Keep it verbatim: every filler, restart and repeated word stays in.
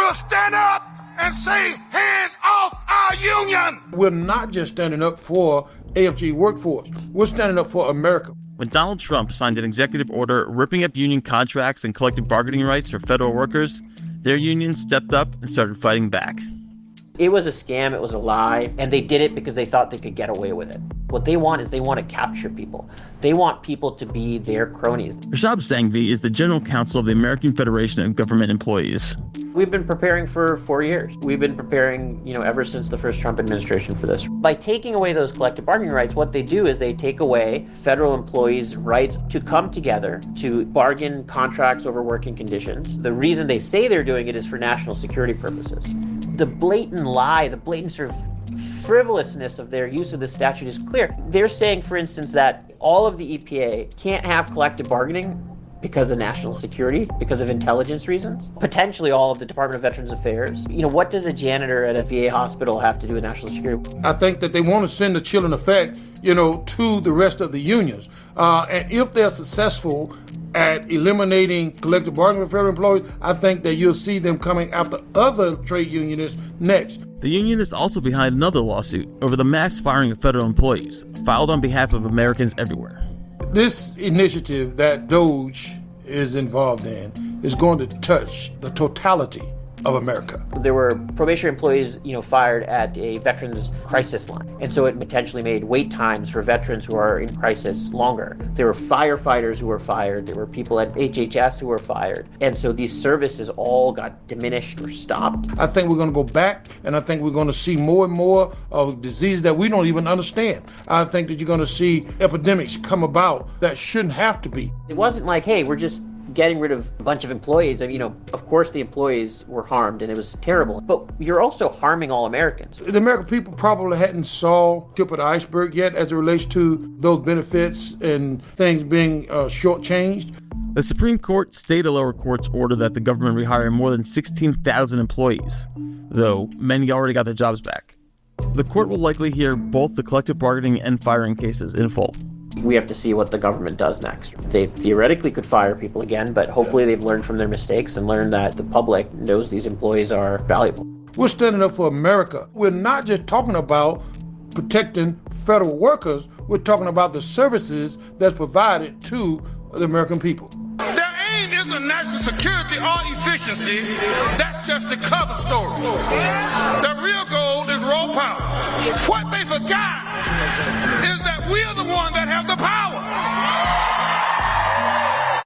will stand up and say, hands off our union. We're not just standing up for A F G workforce. We're standing up for America. When Donald Trump signed an executive order ripping up union contracts and collective bargaining rights for federal workers, their union stepped up and started fighting back. It was a scam, it was a lie, and they did it because they thought they could get away with it. What they want is they want to capture people. They want people to be their cronies. Rashab Sanghvi is the general counsel of the American Federation of Government Employees. We've been preparing for four years. We've been preparing, you know, ever since the first Trump administration for this. By taking away those collective bargaining rights, what they do is they take away federal employees' rights to come together to bargain contracts over working conditions. The reason they say they're doing it is for national security purposes. The blatant lie, the blatant sort of frivolousness of their use of the statute is clear. They're saying, for instance, that all of the E P A can't have collective bargaining because of national security, because of intelligence reasons. Potentially all of the Department of Veterans Affairs. You know, what does a janitor at a V A hospital have to do with national security? I think that they want to send a chilling effect, you know, to the rest of the unions. Uh, and if they're successful at eliminating collective bargaining for federal employees, I think that you'll see them coming after other trade unionists next. The union is also behind another lawsuit over the mass firing of federal employees, filed on behalf of Americans everywhere. This initiative that DOGE is involved in is going to touch the totality of America. There were probationary employees, you know, fired at a veterans crisis line. And so it potentially made wait times for veterans who are in crisis longer. There were firefighters who were fired. There were people at H H S who were fired. And so these services all got diminished or stopped. I think we're going to go back, and I think we're going to see more and more of diseases that we don't even understand. I think that you're going to see epidemics come about that shouldn't have to be. It wasn't like, hey, we're just getting rid of a bunch of employees. And, you know, of course the employees were harmed and it was terrible, but you're also harming all Americans. The American people probably hadn't saw the tip of the iceberg yet as it relates to those benefits and things being uh, shortchanged. The Supreme Court stayed a lower court's order that the government rehire more than sixteen thousand employees, though many already got their jobs back. The court will likely hear both the collective bargaining and firing cases in full. We have to see what the government does next. They theoretically could fire people again, but hopefully they've learned from their mistakes and learned that the public knows these employees are valuable. We're standing up for America. We're not just talking about protecting federal workers. We're talking about the services that's provided to the American people. Their aim isn't national security or efficiency. That's just the cover story. The real goal is raw power. What they forgot is that we're the one that have the power.